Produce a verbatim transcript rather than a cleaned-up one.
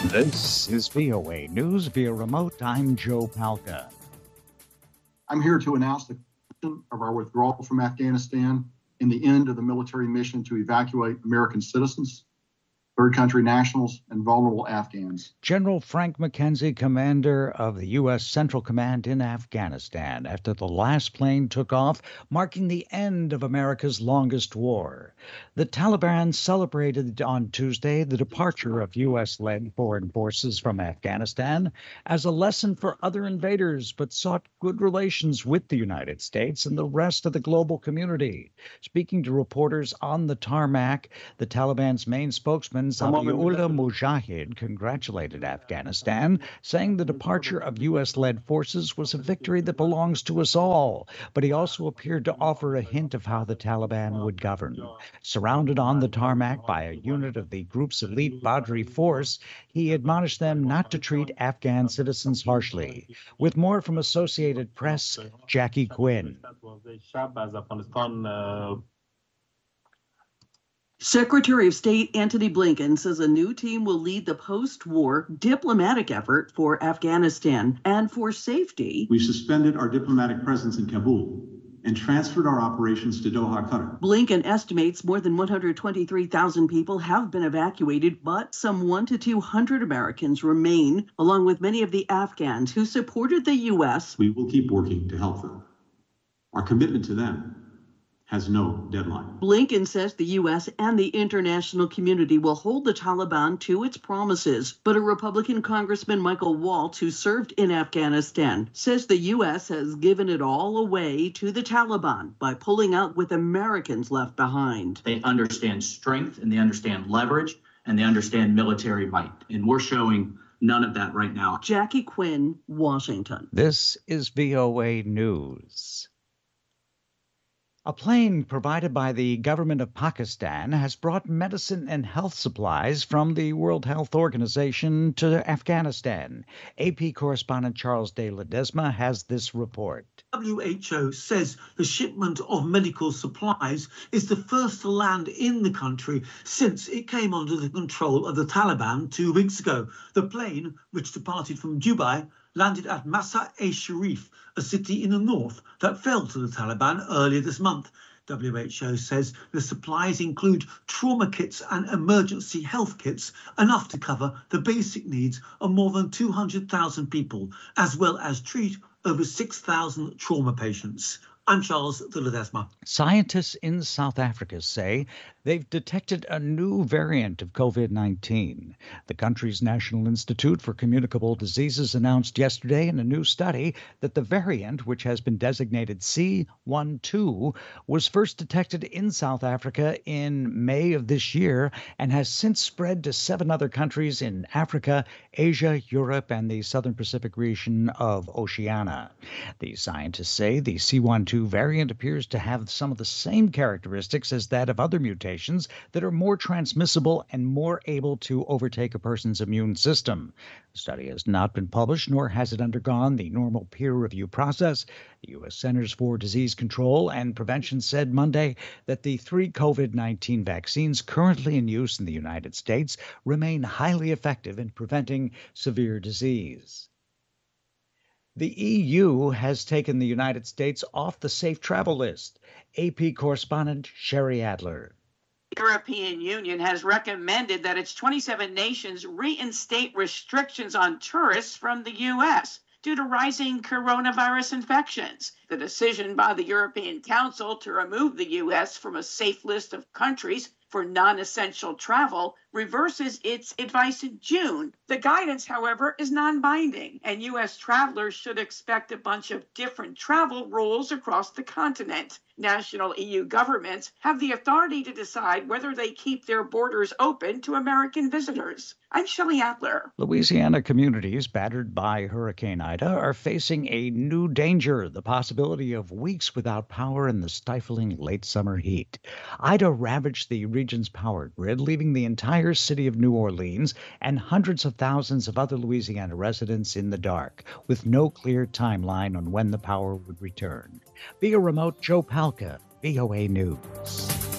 This is V O A News via remote. I'm Joe Palca. I'm here to announce the conclusion of our withdrawal from Afghanistan and the end of the military mission to evacuate American citizens, third country nationals, and vulnerable Afghans. General Frank McKenzie, commander of the U S Central Command in Afghanistan, after the last plane took off, marking the end of America's longest war. The Taliban celebrated on Tuesday the departure of U S-led foreign forces from Afghanistan as a lesson for other invaders, but sought good relations with the United States and the rest of the global community. Speaking to reporters on the tarmac, the Taliban's main spokesman, Zabiullah Mujahid, congratulated Afghanistan, saying the departure of U S-led forces was a victory that belongs to us all. But he also appeared to offer a hint of how the Taliban would govern. Surrounded on the tarmac by a unit of the group's elite Badri force, he admonished them not to treat Afghan citizens harshly. With more from Associated Press, Jackie Quinn. Secretary of State Antony Blinken says a new team will lead the post-war diplomatic effort for Afghanistan and for safety. We suspended our diplomatic presence in Kabul and transferred our operations to Doha, Qatar. Blinken estimates more than one hundred twenty-three thousand people have been evacuated, but some one to two hundred Americans remain, along with many of the Afghans who supported the U S. We will keep working to help them. Our commitment to them has no deadline. Blinken says the U S and the international community will hold the Taliban to its promises. But a Republican Congressman, Michael Waltz, who served in Afghanistan, says the U S has given it all away to the Taliban by pulling out with Americans left behind. They understand strength and they understand leverage and they understand military might. And we're showing none of that right now. Jackie Quinn, Washington. This is V O A News. A plane provided by the government of Pakistan has brought medicine and health supplies from the World Health Organization to Afghanistan. A P correspondent Charles de Ledesma has this report. W H O says the shipment of medical supplies is the first to land in the country since it came under the control of the Taliban two weeks ago. The plane, which departed from Dubai, landed at Mazar-e-Sharif, a city in the north that fell to the Taliban earlier this month. W H O says the supplies include trauma kits and emergency health kits, enough to cover the basic needs of more than two hundred thousand people, as well as treat over six thousand trauma patients. I'm Charles de Ledesma. Scientists in South Africa say they've detected a new variant of COVID nineteen. The country's National Institute for Communicable Diseases announced yesterday in a new study that the variant, which has been designated C twelve, was first detected in South Africa in May of this year and has since spread to seven other countries in Africa, Asia, Europe, and the Southern Pacific region of Oceania. The scientists say the C twelve variant appears to have some of the same characteristics as that of other mutations that are more transmissible and more able to overtake a person's immune system. The study has not been published, nor has it undergone the normal peer review process. The U S Centers for Disease Control and Prevention said Monday that the three COVID nineteen vaccines currently in use in the United States remain highly effective in preventing severe disease. The E U has taken the United States off the safe travel list. A P correspondent Sherry Adler. The European Union has recommended that its twenty-seven nations reinstate restrictions on tourists from the U S due to rising coronavirus infections. The decision by the European Council to remove the U S from a safe list of countries for non-essential travel reverses its advice in June. The guidance, however, is non-binding, and U S travelers should expect a bunch of different travel rules across the continent. National E U governments have the authority to decide whether they keep their borders open to American visitors. I'm Shelley Adler. Louisiana communities battered by Hurricane Ida are facing a new danger, the possibility of weeks without power in the stifling late summer heat. Ida ravaged the region's power grid, leaving the entire city of New Orleans and hundreds of thousands of other Louisiana residents in the dark, with no clear timeline on when the power would return. Via remote, Joe Palca, V O A News.